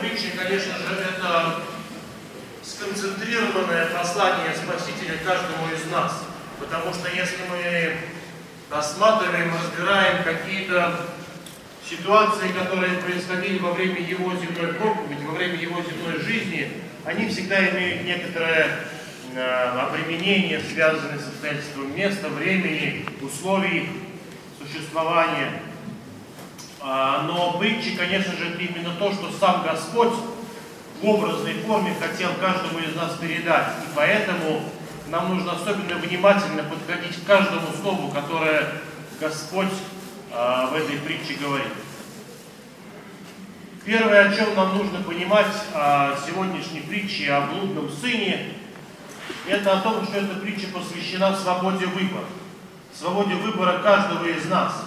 притча, конечно же, это сконцентрированное послание Спасителя каждому из нас. Потому что если мы рассматриваем, разбираем какие-то ситуации, которые происходили во время его земной проповеди, во время его земной жизни, они всегда имеют некоторое обременение, связанное с обстоятельством места, времени, условий существования. Но притчи, конечно же, это именно то, что сам Господь в образной форме хотел каждому из нас передать. И поэтому нам нужно особенно внимательно подходить к каждому слову, которое Господь в этой притче говорит. Первое, о чем нам нужно понимать о сегодняшней притче о блудном сыне, это о том, что эта притча посвящена свободе выбора. Свободе выбора каждого из нас.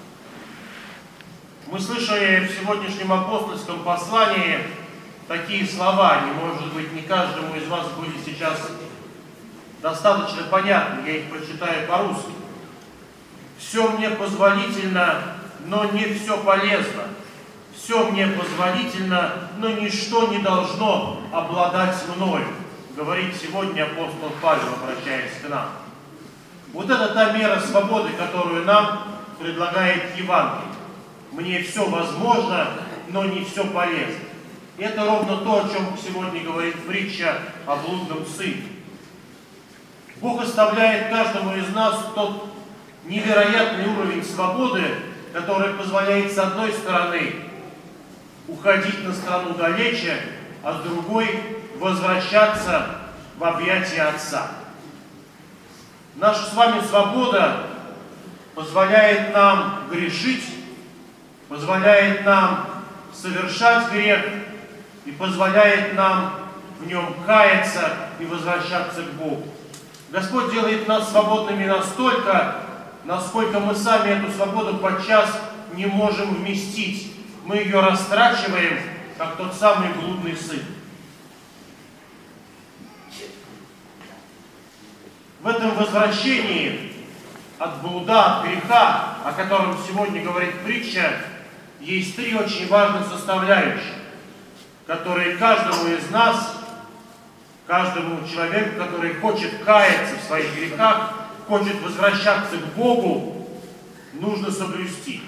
Мы слышали в сегодняшнем апостольском послании такие слова, они, может быть, не каждому из вас были сейчас достаточно понятны, я их прочитаю по-русски. «Все мне позволительно, но не все полезно. Все мне позволительно, но ничто не должно обладать мною», говорит сегодня апостол Павел, обращаясь к нам. Вот это та мера свободы, которую нам предлагает Евангелие. Мне все возможно, но не все полезно. И это ровно то, о чем сегодня говорит притча о блудном сыне. Бог оставляет каждому из нас тот невероятный уровень свободы, который позволяет, с одной стороны, уходить на страну далече, а с другой возвращаться в объятия Отца. Наша с вами свобода позволяет нам грешить, позволяет нам совершать грех и позволяет нам в нем каяться и возвращаться к Богу. Господь делает нас свободными настолько, насколько мы сами эту свободу подчас не можем вместить. Мы ее растрачиваем, как тот самый блудный сын. В этом возвращении от блуда, от греха, о котором сегодня говорит притча, есть три очень важных составляющих, которые каждому из нас, каждому человеку, который хочет каяться в своих грехах, хочет возвращаться к Богу, нужно соблюсти.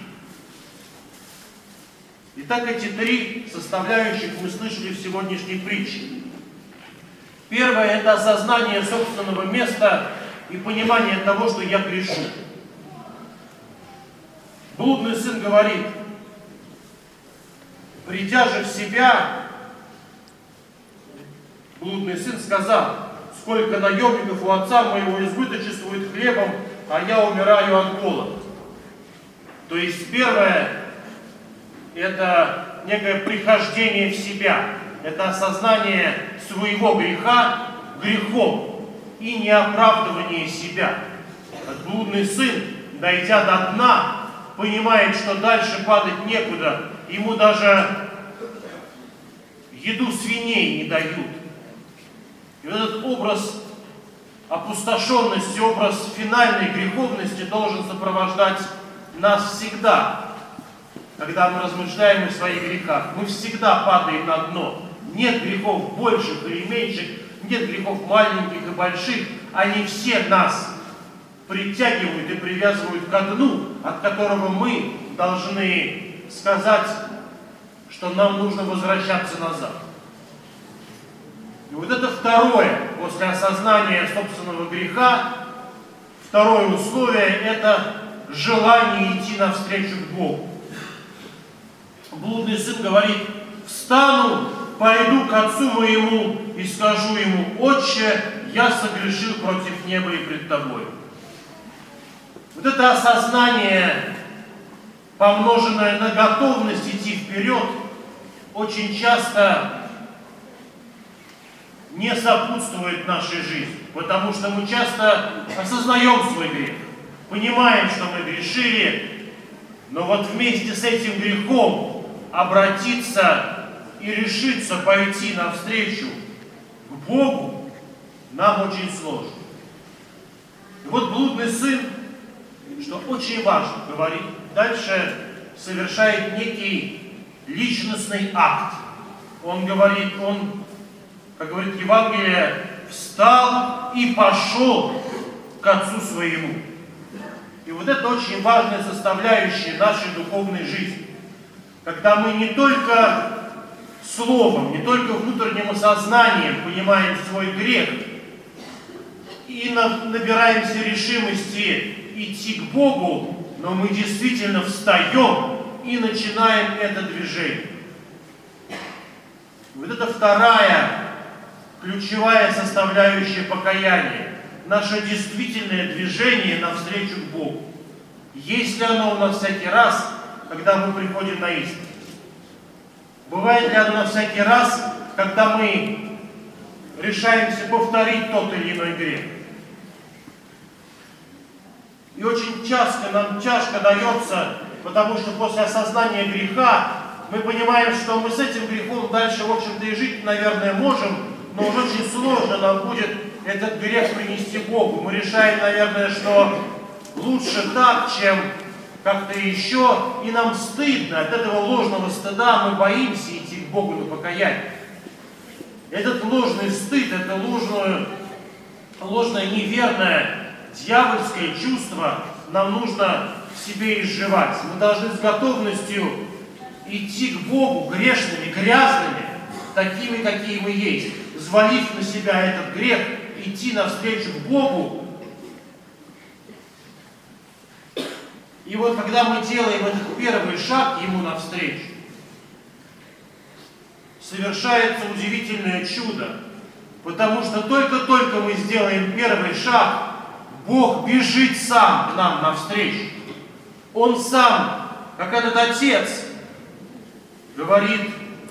Итак, эти три составляющих мы слышали в сегодняшней притче. Первое – это осознание собственного места и понимание того, что я грешу. Блудный сын говорит: придя же в себя, блудный сын сказал: сколько наемников у отца моего избыточествует хлебом, а я умираю от голода. То есть первое – это некое прихождение в себя, это осознание своего греха грехом и неоправдывание себя. Как блудный сын, дойдя до дна, понимает, что дальше падать некуда, ему даже еду свиней не дают. И вот этот образ опустошенности, образ финальной греховности должен сопровождать нас всегда, когда мы размышляем о своих грехах. Мы всегда падаем на дно. Нет грехов больших или меньших, нет грехов маленьких и больших. Они все нас притягивают и привязывают ко дну, от которого мы должны сказать, что нам нужно возвращаться назад. И вот это второе, после осознания собственного греха, второе условие – это желание идти навстречу к Богу. Блудный сын говорит: встану, пойду к отцу моему и скажу ему: Отче, я согрешил против неба и пред тобой. Вот это осознание, помноженное на готовность идти вперед, очень часто не сопутствует нашей жизни, потому что мы часто осознаем свой грех, понимаем, что мы грешили, но вот вместе с этим грехом обратиться и решиться пойти навстречу к Богу нам очень сложно. И вот блудный сын, что очень важно, говорит, дальше совершает некий личностный акт. Он говорит, как говорит Евангелие, встал и пошел к Отцу своему. И вот это очень важная составляющая нашей духовной жизни. Когда мы не только словом, не только внутренним осознанием понимаем свой грех и набираемся решимости идти к Богу, но мы действительно встаем и начинаем это движение. Вот это вторая ключевая составляющая покаяния. Наше действительное движение навстречу к Богу. Есть ли оно у нас всякий раз, когда мы приходим на истину? Бывает ли оно всякий раз, когда мы решаемся повторить тот или иной грех? И очень часто нам тяжко дается, потому что после осознания греха мы понимаем, что мы с этим грехом дальше, в общем-то, и жить, наверное, можем, но уже очень сложно нам будет этот грех принести Богу. Мы решаем, наверное, что лучше так, чем как-то еще, и нам стыдно. От этого ложного стыда мы боимся идти к Богу на покаяние. Этот ложный стыд, это ложное, неверное, дьявольское чувство нам нужно в себе изживать. Мы должны с готовностью идти к Богу грешными, грязными, такими, какие мы есть, взвалив на себя этот грех, идти навстречу к Богу. И вот когда мы делаем этот первый шаг Ему навстречу, совершается удивительное чудо, потому что только-только мы сделаем первый шаг, Бог бежит сам к нам навстречу. Он сам, как этот Отец, говорит,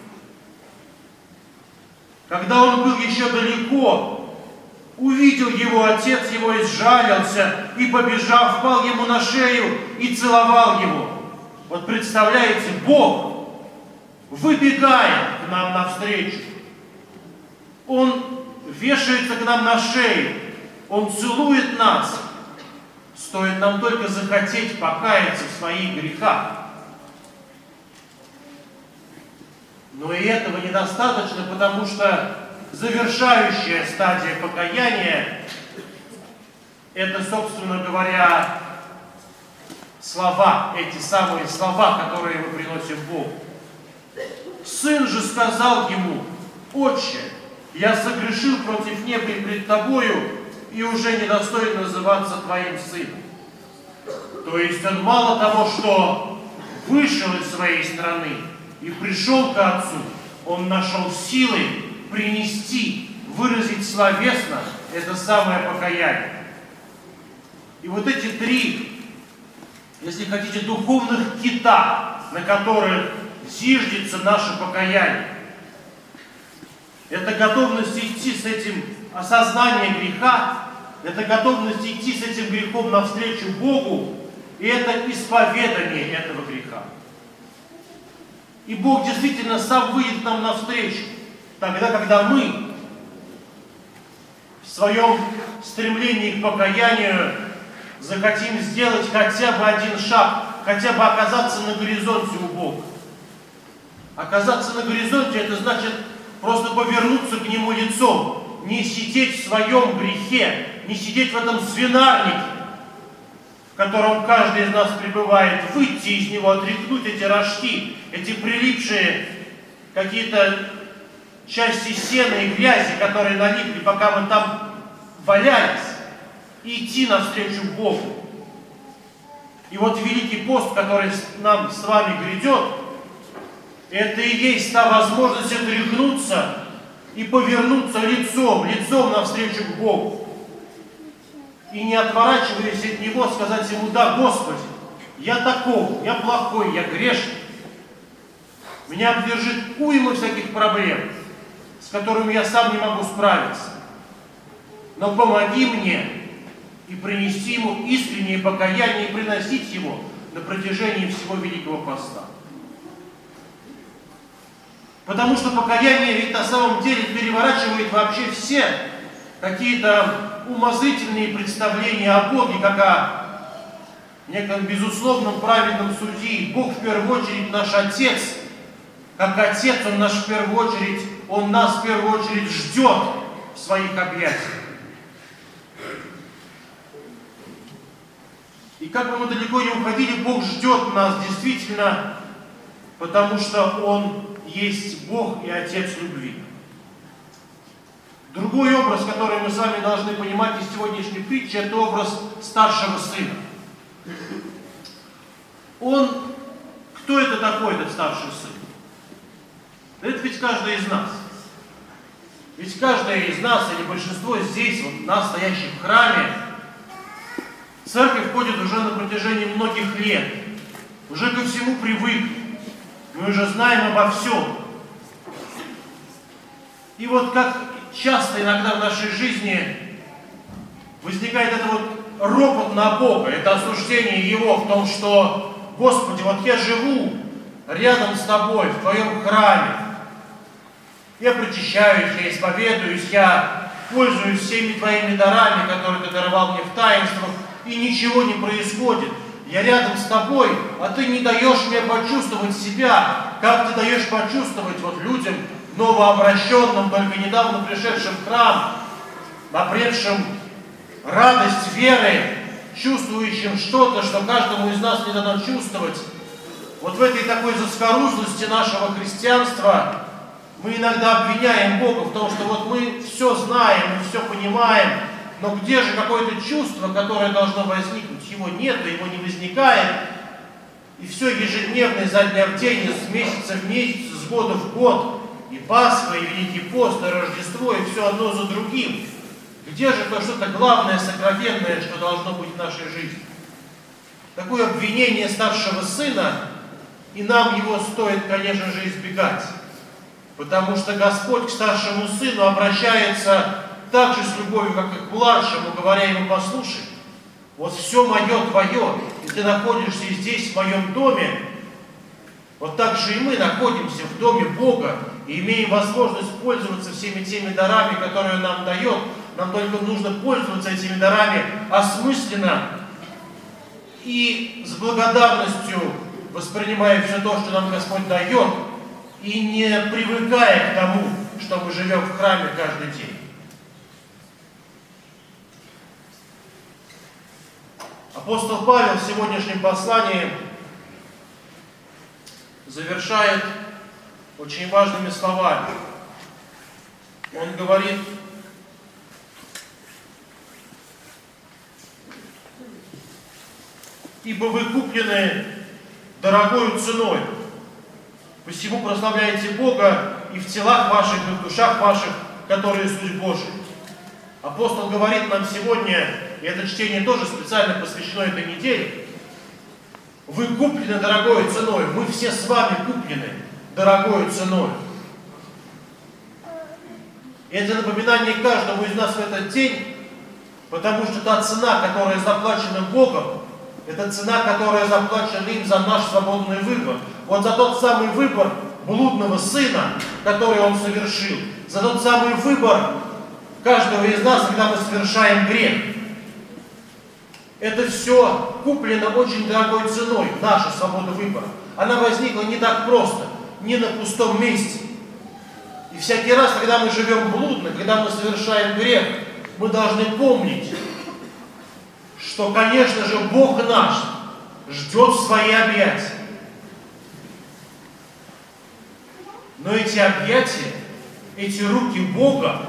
когда он был еще далеко, увидел его Отец, его изжалился и, побежав, впал ему на шею и целовал его. Вот представляете, Бог выбегает к нам навстречу. Он вешается к нам на шею, Он целует нас. Стоит нам только захотеть покаяться в своих грехах. Но и этого недостаточно, потому что завершающая стадия покаяния – это, собственно говоря, слова, эти самые слова, которые мы приносим Богу. Сын же сказал ему: «Отче, я согрешил против неба и пред тобою, и уже недостоин называться твоим сыном». То есть он мало того, что вышел из своей страны и пришел к Отцу, он нашел силы принести, выразить словесно это самое покаяние. И вот эти три, если хотите, духовных кита, на которых зиждется наше покаяние, это готовность идти с этим осознанием греха, это готовность идти с этим грехом навстречу Богу, и это исповедание этого греха. И Бог действительно сам выйдет нам навстречу, тогда, когда мы в своем стремлении к покаянию захотим сделать хотя бы один шаг, хотя бы оказаться на горизонте у Бога. Оказаться на горизонте – это значит просто повернуться к Нему лицом, не сидеть в своем грехе, не сидеть в этом свинарнике, в котором каждый из нас пребывает, выйти из него, отряхнуть эти рожки, эти прилипшие какие-то части сена и грязи, которые налипли, пока мы там валялись, и идти навстречу Богу. И вот Великий пост, который нам с вами грядет, это и есть та возможность отряхнуться и повернуться лицом навстречу к Богу. И не отворачиваясь от Него, сказать Ему: «Да, Господи, я таков, я плохой, я грешный. Меня обдержит уйма всяких проблем, с которыми я сам не могу справиться. Но помоги мне», и принести Ему искреннее покаяние и приносить его на протяжении всего Великого Поста. Потому что покаяние ведь на самом деле переворачивает вообще все какие-то умозрительные представления о Боге, как о неком безусловном праведном судьи. Бог в первую очередь наш Отец, Как Отец, Он нас в первую очередь ждет в своих объятиях. И как бы мы далеко не уходили, Бог ждет нас действительно, потому что Он есть Бог и Отец любви. Другой образ, который мы с вами должны понимать из сегодняшней притчи, это образ старшего сына. Кто это такой, этот старший сын? Это ведь каждый из нас. Ведь каждый из нас, или большинство здесь, вот нас, стоящих в храме, в церковь ходит уже на протяжении многих лет. Уже ко всему привыкли. Мы уже знаем обо всем. И вот как часто иногда в нашей жизни возникает это вот ропот на Бога, это осуждение Его в том, что, Господи, вот я живу рядом с Тобой, в Твоем храме. Я причащаюсь, я исповедуюсь, я пользуюсь всеми Твоими дарами, которые Ты даровал мне в таинствах, и ничего не происходит. Я рядом с Тобой, а Ты не даешь мне почувствовать себя, как Ты даешь почувствовать вот людям, новообращенным, только недавно пришедшим в храм, обретшим радость веры, чувствующим что-то, что каждому из нас не дано чувствовать. Вот в этой такой заскорузлости нашего христианства мы иногда обвиняем Бога в том, что вот мы все знаем, мы все понимаем, но где же какое-то чувство, которое должно возникнуть? Его нет, его не возникает. И все ежедневно, изо дня в день, из месяца в месяц, из года в год. И Пасха, и Великий пост, и Рождество, и все одно за другим. Где же то что-то главное, сокровенное, что должно быть в нашей жизни? Такое обвинение старшего сына, и нам его стоит, конечно же, избегать. Потому что Господь к старшему сыну обращается так же с любовью, как и к младшему, говоря ему: послушай, вот все мое твое, и ты находишься здесь, в моем доме, вот так же и мы находимся в доме Бога и имеем возможность пользоваться всеми теми дарами, которые Он нам дает. Нам только нужно пользоваться этими дарами осмысленно и с благодарностью, воспринимая все то, что нам Господь дает, и не привыкая к тому, что мы живем в храме каждый день. Апостол Павел в сегодняшнем послании завершает очень важными словами. Он говорит: «Ибо вы куплены дорогою ценой, посему прославляйте Бога и в телах ваших, и в душах ваших, которые суть Божия». Апостол говорит нам сегодня, и это чтение тоже специально посвящено этой неделе: вы куплены дорогой ценой, мы все с вами куплены дорогой ценой. И это напоминание каждому из нас в этот день, потому что та цена, которая заплачена Богом, это цена, которая заплачена им за наш свободный выбор. Вот за тот самый выбор блудного сына, который он совершил, за тот самый выбор каждого из нас, когда мы совершаем грех. Это все куплено очень дорогой ценой, наша свобода выбора. Она возникла не так просто, не на пустом месте. И всякий раз, когда мы живем блудно, когда мы совершаем грех, мы должны помнить, что, конечно же, Бог наш ждет свои объятия. Но эти объятия, эти руки Бога,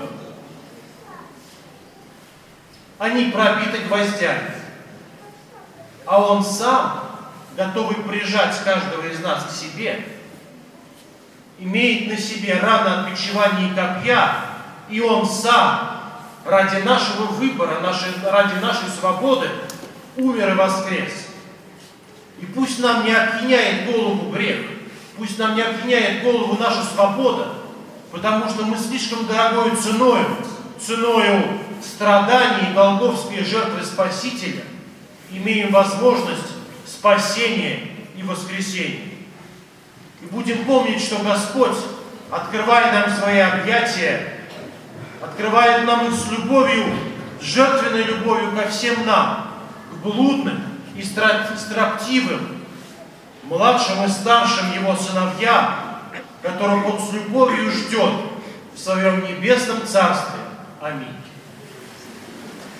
они пробиты гвоздями. А Он сам, готовый прижать каждого из нас к себе, имеет на себе раны от бичевания и копья, и Он сам ради нашего выбора, ради нашей свободы умер и воскрес. И пусть нам не опьяняет голову грех, пусть нам не опьяняет голову наша свобода, потому что мы слишком дорогою ценою страданий и голгофской жертвы Спасителя имеем возможность спасения и воскресения. И будем помнить, что Господь, открывая нам свои объятия, открывает нам их с любовью, с жертвенной любовью ко всем нам, к блудным и строптивым, младшим и старшим Его сыновьям, которых Он с любовью ждет в Своем небесном Царстве. Аминь.